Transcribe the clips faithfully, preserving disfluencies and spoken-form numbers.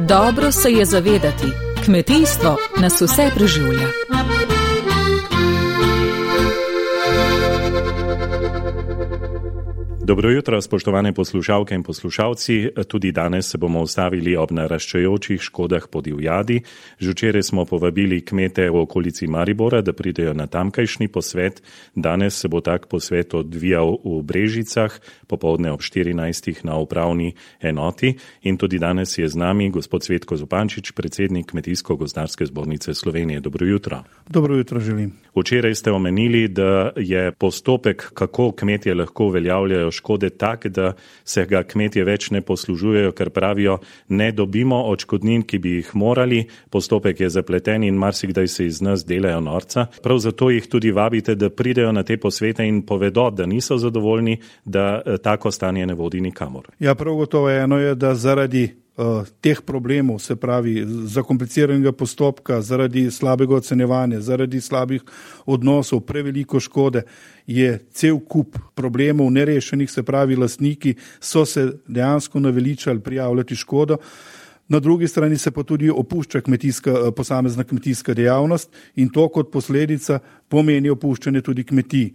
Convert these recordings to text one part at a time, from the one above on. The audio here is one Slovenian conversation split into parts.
Dobro se je zavedati, kmetijstvo nas vse preživlja. Dobro jutro, spoštovane poslušalke in poslušalci. Tudi danes se bomo ustavili ob naraščajočih škodah po divjadi. Že včeraj smo povabili kmete v okolici Maribora, da pridejo na tamkajšnji posvet. Danes se bo tak posvet odvijal v Brežicah, popoldne ob štirinajstih na upravni enoti. In tudi danes je z nami gospod Cvetko Zupančič, predsednik Kmetijsko-gozdarske zbornice Slovenije. Dobro jutro. Dobro jutro želim. Včeraj ste omenili, da je postopek, kako kmetje lahko uveljavljajo škode tak, da se ga kmetje več ne poslužujejo, ker pravijo, ne dobimo odškodnin, ki bi jih morali, postopek je zapleten in marsikdaj se iz nas delajo norca. Prav zato jih tudi vabite, da pridejo na te posvete in povedo, da niso zadovoljni, da tako stanje ne vodi nikamor. Ja, prav gotovo eno je, da zaradi Uh, teh problemov, se pravi zakompliciranega postopka, zaradi slabega ocenjevanja, zaradi slabih odnosov, preveliko škode, je cel kup problemov nerešenih, se pravi lastniki so se dejansko naveličali prijavljati škodo. Na drugi strani se pa tudi opušča kmetijska, posamezna kmetijska dejavnost in to kot posledica pomeni opuščanje tudi kmetij.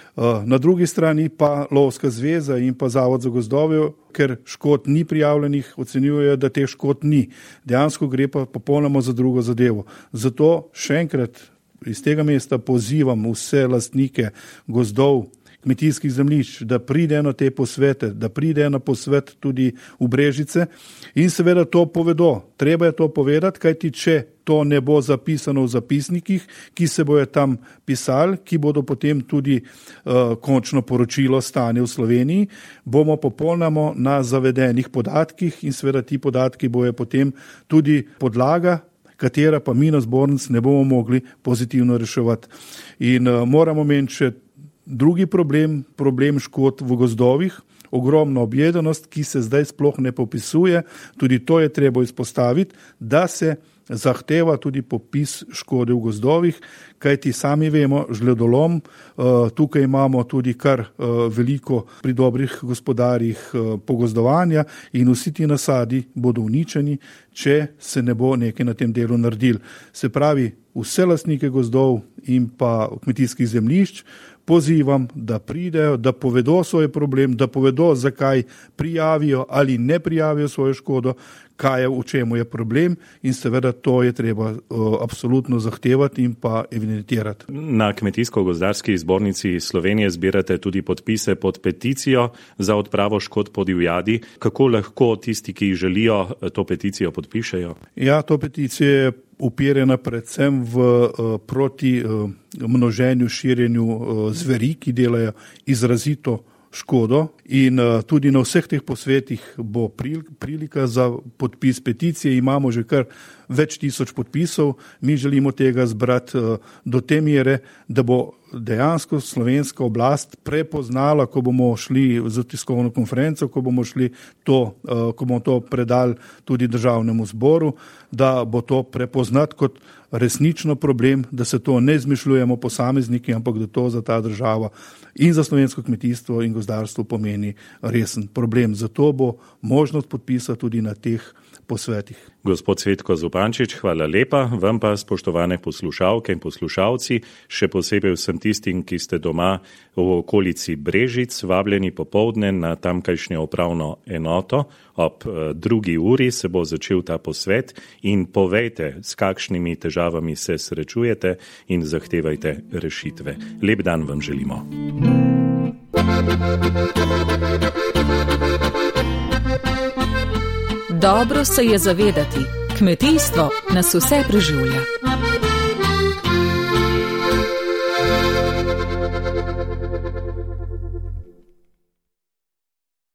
Na drugi strani pa Lovska zveza in pa Zavod za gozdove, ker škod ni prijavljenih, ocenjujejo, da teh škod ni. Dejansko gre pa popolnoma za drugo zadevo. Zato še enkrat iz tega mesta pozivam vse lastnike gozdov, kmetijskih zemljišč, da pridejo na te posvete, da pridejo na posvet tudi v Brežice in seveda to povedo. Treba je to povedati, kajti če to ne bo zapisano v zapisnikih, ki se bojo tam pisali, ki bodo potem tudi uh, končno poročilo stanje v Sloveniji, bomo popolnoma na zavedenih podatkih in seveda ti podatki bojo potem tudi podlaga, katera pa mi na zbornici ne bomo mogli pozitivno reševati. In uh, moramo meniti še drugi problem, problem škod v gozdovih, ogromna objedenost, ki se zdaj sploh ne popisuje, tudi to je treba izpostaviti, da se zahteva tudi popis škode v gozdovih, kajti sami vemo, žledolom, tukaj imamo tudi kar veliko pri dobrih gospodarjih pogozdovanja in vsi ti nasadi bodo uničeni, če se ne bo nekaj na tem delu naredil. Se pravi, vse lastnike gozdov in pa kmetijskih zemljišč pozivam, da pridejo, da povedo svoj problem, da povedo, zakaj prijavijo ali ne prijavijo svojo škodo, kaj je, v čemu je problem in seveda to je treba uh, absolutno zahtevati in pa evidentirati. Na Kmetijsko-gozdarski zbornici Slovenije zbirate tudi podpise pod peticijo za odpravo škod po divjadi. Kako lahko tisti, ki želijo, to peticijo podpišejo? Ja, to peticijo je upirjena predvsem v uh, proti uh, množenju, širjenju uh, zveri, ki delajo izrazito škodo in uh, tudi na vseh teh posvetih bo prilika za podpis peticije. Imamo že kar več tisoč podpisov. Mi želimo tega zbrati uh, do te mere, da bo dejansko slovenska oblast prepoznala, ko bomo šli za tiskovno konferenco, ko bomo šli to, uh, ko bomo to predali tudi državnemu zboru, da bo to prepoznat kot resnično problem, da se to ne izmišljujemo posamezniki, ampak da to za ta država in za slovensko kmetijstvo in gozdarstvo pomeni resen problem. Zato bo možnost podpisa tudi na teh posvetih. Gospod Cvetko Zupančič, hvala lepa. Vam pa, spoštovane poslušalke in poslušalci, še posebej vsem tistim, ki ste doma v okolici Brežic, vabljeni popoldne na tamkajšnjo upravno enoto. Ob drugi uri se bo začel ta posvet in povejte, s kakšnimi težavami se srečujete in zahtevajte rešitve. Lep dan vam želimo. Dobro se je zavedati, kmetijstvo nas vse preživlja.